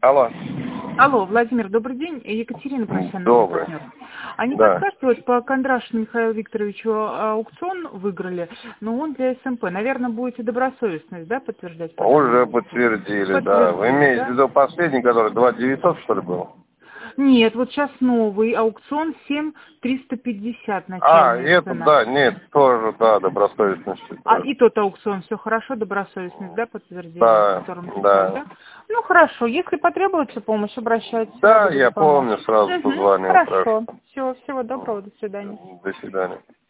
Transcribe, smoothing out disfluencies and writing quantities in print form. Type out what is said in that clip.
Алло. Алло, Владимир, добрый день. Екатерина, профессиональный Добрый. партнер. А не Да. подскажете, вот по Кондрашину Михаилу Викторовичу аукцион выиграли, но он для СМП. Наверное, будете добросовестность, да, подтверждать? Уже подтвердили, да. Вы имеете в виду последний, который 2900, что ли, был? Нет, вот сейчас новый аукцион 7350 А, начальная это, цена. да, нет, тоже, да, добросовестность. А и тот аукцион, все хорошо, добросовестность, да, подтвердили? Да, о котором писали, да. Ну, хорошо, если потребуется помощь, обращайтесь. Да, буду я помочь. помню, сразу позвонил. Хорошо, всего доброго, до свидания. До свидания.